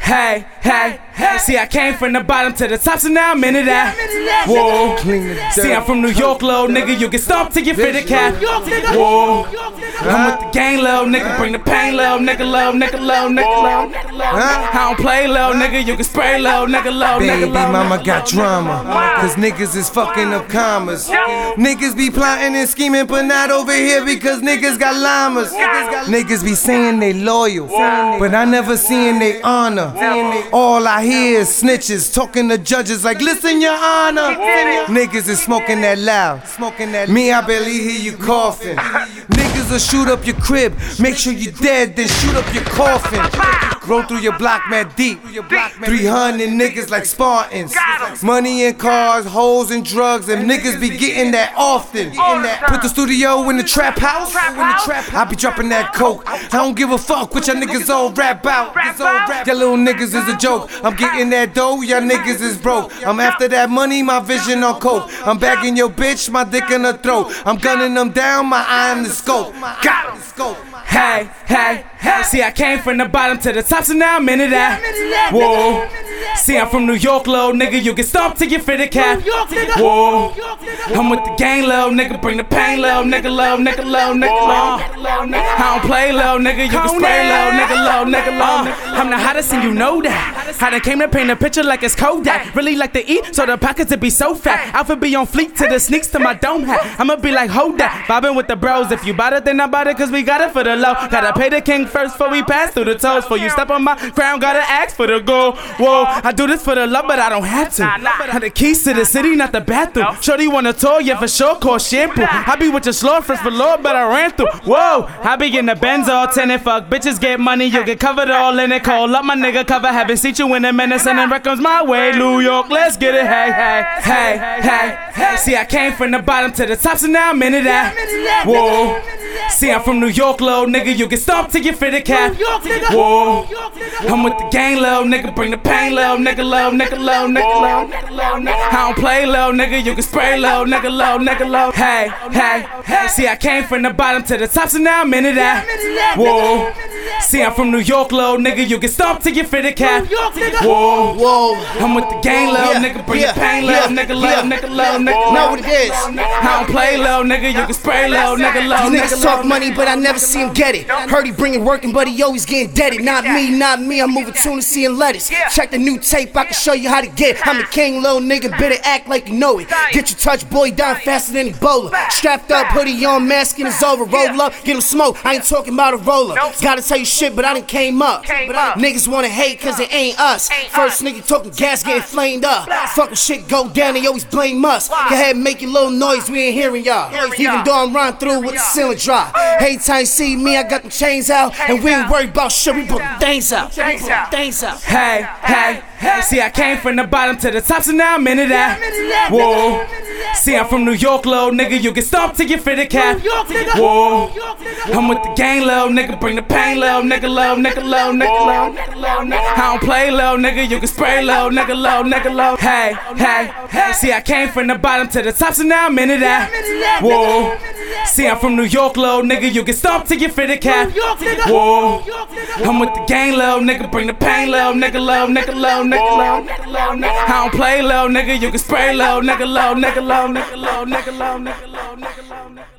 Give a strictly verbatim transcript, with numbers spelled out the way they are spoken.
Hey, hey, hey. See, I came from the bottom to the top, so now I'm into that. Whoa. See, I'm from New York, little nigga. You get stomped till you fit the cap. Whoa. I'm with the gang, little nigga. Bring the pain, little nigga, little nigga, little nigga, little. I don't play, little nigga. You can spray, little nigga, little nigga. Baby mama got drama, cause niggas is fucking up commas. Niggas be plotting and scheming, but not over here because niggas got llamas. Niggas be saying they loyal, but I never seen they honor. All I hear is snitches talking to judges like, listen, your honor. Niggas is smoking that loud, smoking that. Me, I barely hear you coughing. Niggas will shoot up your crib, make sure you dead, then shoot up your coffin. Roll through your block mad deep, three hundred niggas like Spartans. Money and cars, hoes and drugs, and niggas be getting that often. Put the studio in the trap house, I be dropping that coke. I don't give a fuck what y'all niggas all rap out. Y'all little niggas is a joke. I'm getting that dough, y'all niggas is broke. I'm after that money, my vision on coke. I'm bagging your bitch, my dick in her throat. I'm gunning them down, my eye in the scope. Got him. Hey, hey, hey. See, I came from the bottom to the top, so now I'm into that. Whoa. See, I'm from New York, little nigga. You get stomped till you fit the cap. Whoa. I'm with the gang, little nigga. Bring the pain, little nigga, little nigga, little nigga, little. I don't play, little nigga. You can spray, little nigga, little nigga, little. I'm the hottest and you know that. I done came to paint a picture like it's Kodak. Really like to eat, so the pockets would be so fat. Outfit be on fleek to the sneaks to my dome hat. I'ma be like, hold that. Bobbing with the bros. If you bout it, then I bout it, cause we got it for the low. Gotta pay the king first before we pass through the toes. For you step on my crown, gotta ask for the gold. Whoa, I do this for the love, but I don't have to. Had the keys to the city, not the bathroom. Shorty want a tour, yeah, for sure, call shampoo. I be with your slow first for Lord, but I ran through. Whoa, I be in the Benz all tinted. Fuck, bitches get money, you get covered all in it. Call up my nigga cover, haven't seen you in a minute. Sending records my way, New York, let's get it. Hey, hey, hey, hey, hey. See, I came from the bottom to the top, so now I'm into that. Whoa. See, I'm from New York, little nigga. You get stomped till you fit the cap. Whoa. I'm with the gang, little nigga. Bring the pain, little nigga, little nigga, little nigga, little. I don't play, little nigga. You can spray, little nigga, little nigga, little. Hey, hey, hey. See, I came from the bottom to the top, so now I'm into that. Whoa. See, I'm from New York, little nigga. You get stomped till you fit the cap. Whoa. Whoa. I'm with the gang, little nigga. Bring the pain, little nigga, little nigga, little nigga. Know what it is. I don't play, little nigga. You can spray, little nigga, little nigga. Niggas talk money, but I never see him get it. Heard he bringing working, but he always getting deaded. Not me, not me. I'm moving tuna, seeing lettuce. Check the new tape, I can show you how to get. I'm the king, little nigga. Better act like you know it. Get your touch, boy, down faster than Ebola. Strapped up, hoodie on, mask and it's over. Roll up, get him smoke. I ain't talking about a roller. Gotta tell you shit, but I done came up. Niggas wanna hate cause it ain't us. First nigga talking gas, getting flamed up. Fucking shit go down, they always blame us. Go ahead and make your little noise, we ain't hearing y'all. Even though I'm running through with the ceiling drop. Hey, time you see me, I got them chains out. And we ain't worried about shit, we put them things out. Things out. Hey, hey, hey. See, I came from the bottom to the top, so now I'm into that. Whoa. See, I'm from New York, little nigga. You get stomped till you fit the cap. Whoa. I'm with the gang, little nigga. Bring the pain, little nigga, little nigga, little nigga, little. I don't play, little nigga. You can spray, little nigga, little nigga, little. Hey, hey, hey. See, I came from the bottom to the top, so now I'm into that. Whoa. See, I'm from New York, little nigga. You get stomped till you fit the cap. Whoa. I'm with the gang, little nigga. Bring the pain, little nigga, little nigga, little nigga, little. I don't play, little nigga. You can spray, little nigga, little nigga, little nigga, little nigga, little nigga, little nigga, little nigga.